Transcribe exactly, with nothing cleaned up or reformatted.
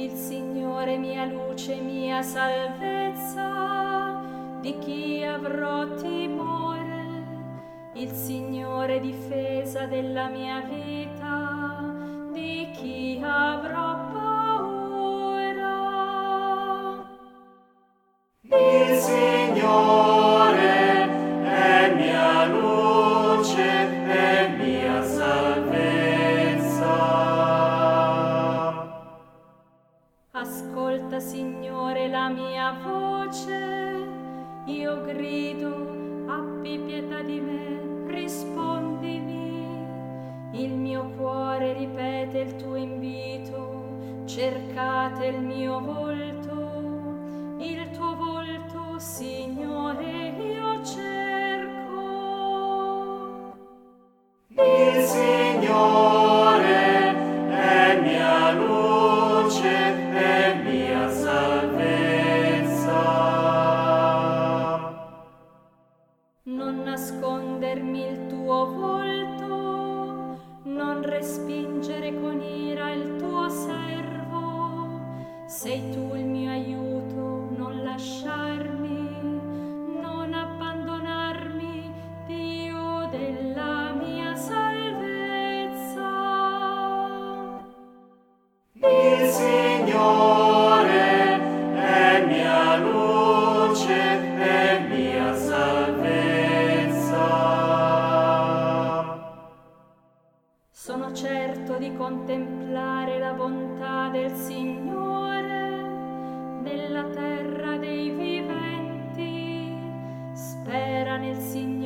Il Signore mia luce, mia salvezza, di chi avrò timore? Il Signore difesa della mia vita, di chi avrò paura? Il Signore è mia luce e mia salvezza. Ascolta, Signore, la mia voce, io grido, abbi pietà di me, rispondimi. Il mio cuore ripete il tuo invito, cercate il mio volto, il tuo volto, Signore, io cerco. Il Signore è mia luce e mia salvezza. Non nascondermi il tuo volto, non respingere con ira il tuo servo. Sei tu il mio aiuto, non lasciarmi, non abbandonarmi, Dio della mia salvezza. Il Signore è mia luce e mia salvezza. Sono certo di contemplare la bontà del Signore nella terra dei viventi. Spera nel Signore.